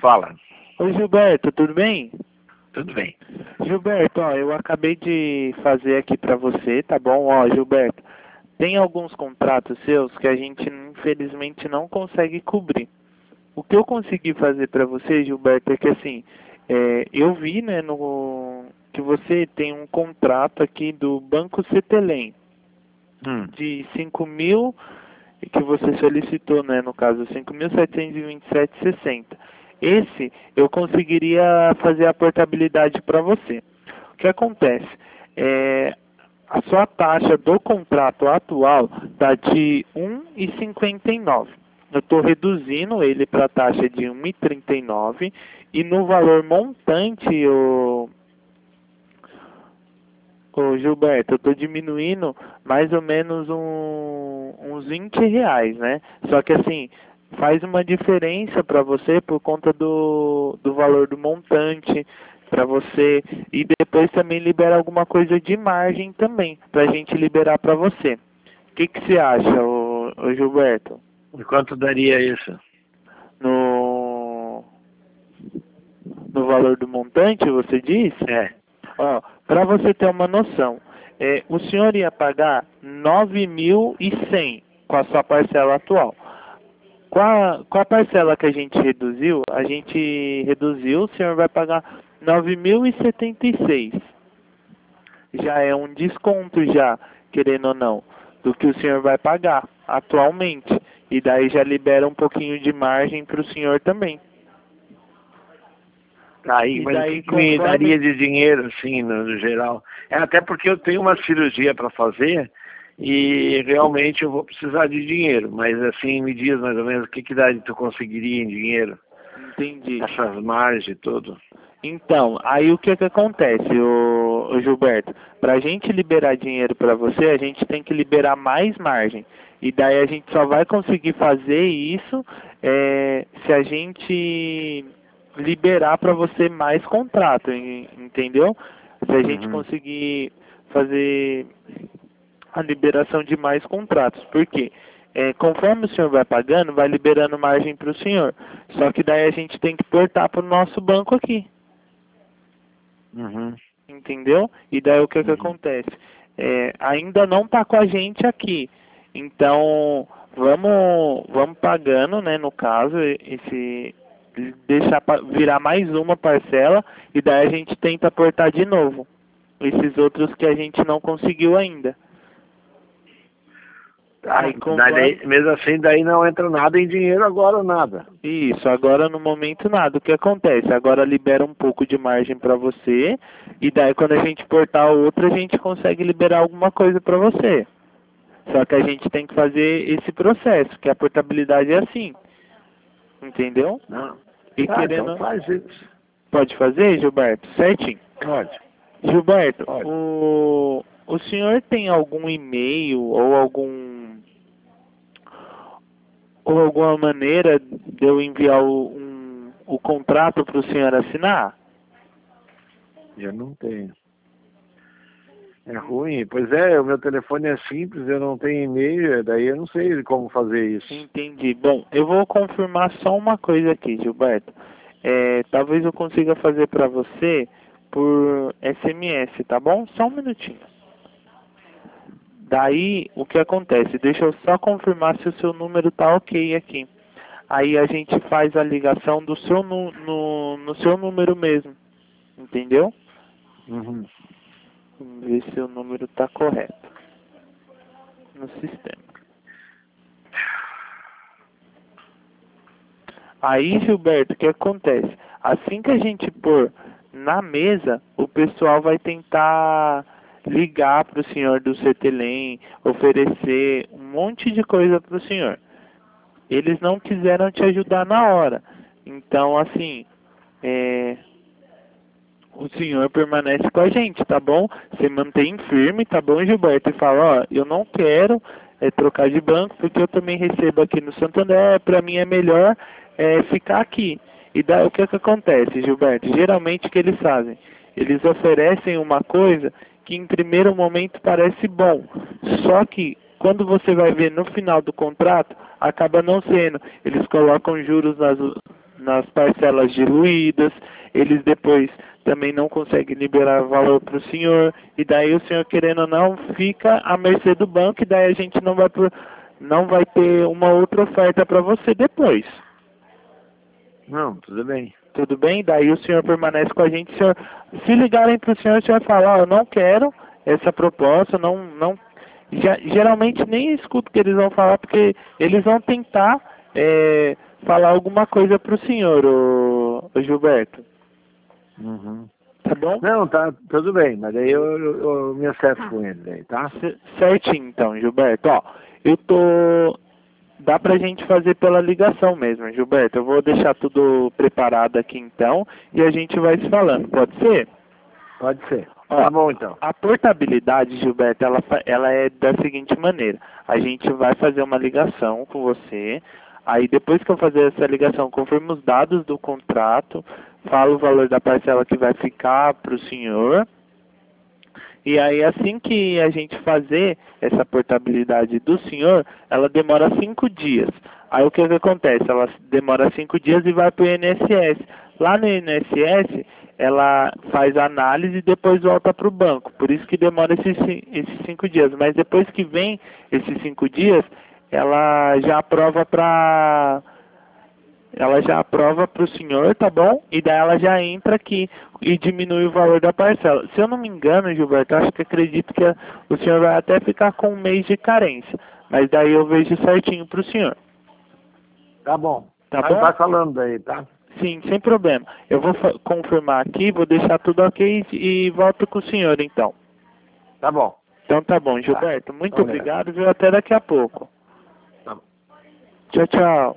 Fala. Oi, Gilberto, tudo bem? Tudo bem. Gilberto, ó, eu acabei de fazer aqui pra você, tá bom? Ó, Gilberto, tem alguns contratos seus que a gente infelizmente não consegue cobrir. O que eu consegui fazer pra você, Gilberto, é que assim, eu vi, né, que você tem um contrato aqui do Banco Cetelem de 5.000, que você solicitou, né, no caso, 5.727,60. Esse eu conseguiria fazer a portabilidade para você. O que acontece? A sua taxa do contrato atual está de 1,59. Eu estou reduzindo ele para a taxa de 1,39 e no valor montante, ô Gilberto, eu estou diminuindo mais ou menos uns R$ 20, né? Só que assim, faz uma diferença para você por conta do valor do montante para você, e depois também libera alguma coisa de margem também, para a gente liberar para você. O que você acha, ô Gilberto? E quanto daria isso? No, no valor do montante, você disse? É. Ó, para você ter uma noção, o senhor ia pagar 9.100 com a sua parcela atual. Com a parcela que a gente reduziu, o senhor vai pagar 9.076. Já é um desconto já, querendo ou não, do que o senhor vai pagar atualmente. E daí já libera um pouquinho de margem para o senhor também. Aí, E mas daí, o que me conforme... daria de dinheiro, assim, no geral? É até porque eu tenho uma cirurgia para fazer e realmente eu vou precisar de dinheiro. Mas assim, me diz mais ou menos o que daria tu conseguiria em dinheiro? Entendi. Essas margens e tudo. Então, aí o que acontece, ô Gilberto? Para a gente liberar dinheiro para você, a gente tem que liberar mais margem. E daí a gente só vai conseguir fazer isso se a gente liberar para você mais contrato, entendeu? Se a gente conseguir fazer a liberação de mais contratos. Por quê? Conforme o senhor vai pagando, vai liberando margem para o senhor. Só que daí a gente tem que portar para o nosso banco aqui. Entendeu? E daí o que acontece? Ainda não está com a gente aqui. Então, vamos pagando, né, no caso, deixar virar mais uma parcela e daí a gente tenta aportar de novo. Esses outros que a gente não conseguiu ainda. Aí, Mesmo assim, daí não entra nada em dinheiro agora, nada. Isso, agora no momento nada. O que acontece? Agora libera um pouco de margem para você, e daí quando a gente portar outra, a gente consegue liberar alguma coisa para você. Só que a gente tem que fazer esse processo, que a portabilidade é assim. Entendeu? Não. E Então faz isso. Pode fazer, Gilberto? Certinho? Pode. Gilberto, Pode. o senhor tem algum e-mail ou alguma maneira de eu enviar o contrato para o senhor assinar? Eu não tenho. É ruim. Pois é, o meu telefone é simples, eu não tenho e-mail, daí eu não sei como fazer isso. Entendi. Bom, eu vou confirmar só uma coisa aqui, Gilberto. Talvez eu consiga fazer para você por SMS, tá bom? Só um minutinho. Daí, o que acontece? Deixa eu só confirmar se o seu número tá ok aqui. Aí a gente faz a ligação do seu no seu número mesmo. Entendeu? Vamos ver se o número tá correto no sistema. Aí, Gilberto, o que acontece? Assim que a gente pôr na mesa, o pessoal vai tentar ligar para o senhor do Cetelem, oferecer um monte de coisa para o senhor. Eles não quiseram te ajudar na hora. Então, assim, o senhor permanece com a gente, tá bom? Você mantém firme, tá bom, Gilberto? E fala, ó, eu não quero trocar de banco, porque eu também recebo aqui no Santander, para mim é melhor ficar aqui. E daí o que acontece, Gilberto? Geralmente o que eles fazem? Eles oferecem uma coisa que em primeiro momento parece bom, só que quando você vai ver no final do contrato, acaba não sendo. Eles colocam juros nas parcelas diluídas, eles depois também não conseguem liberar valor para o senhor, e daí o senhor, querendo ou não, fica à mercê do banco, e daí a gente não vai ter uma outra oferta para você depois. Não, tudo bem. Tudo bem? Daí o senhor permanece com a gente. Senhor, se ligarem para o senhor vai falar, eu não quero essa proposta, geralmente nem escuto o que eles vão falar, porque eles vão tentar falar alguma coisa para o senhor, ô Gilberto. Uhum. Tá bom? Não, tá tudo bem, mas aí eu me acerto com eles aí, tá? Certinho então, Gilberto. Ó, dá pra gente fazer pela ligação mesmo, Gilberto. Eu vou deixar tudo preparado aqui então e a gente vai se falando, pode ser? Pode ser. Ó, tá bom então. A portabilidade, Gilberto, ela é da seguinte maneira. A gente vai fazer uma ligação com você, aí depois que eu fazer essa ligação, confirmo os dados do contrato, falo o valor da parcela que vai ficar para o senhor. E aí, assim que a gente fazer essa portabilidade do senhor, ela demora 5 dias. Aí o que acontece? Ela demora 5 dias e vai para o INSS. Lá no INSS, ela faz a análise e depois volta para o banco. Por isso que demora esses 5 dias. Mas depois que vem esses 5 dias, ela já aprova para o senhor, tá bom? E daí ela já entra aqui e diminui o valor da parcela. Se eu não me engano, Gilberto, acredito que o senhor vai até ficar com 1 mês de carência. Mas daí eu vejo certinho pro senhor. Tá bom. Tá bom? Vai falando aí, tá? Sim, sem problema. Eu vou confirmar aqui, vou deixar tudo ok e volto com o senhor então. Tá bom. Então tá bom, Gilberto. Muito Então, obrigado, viu? Até daqui a pouco. Tá bom. Tchau, tchau.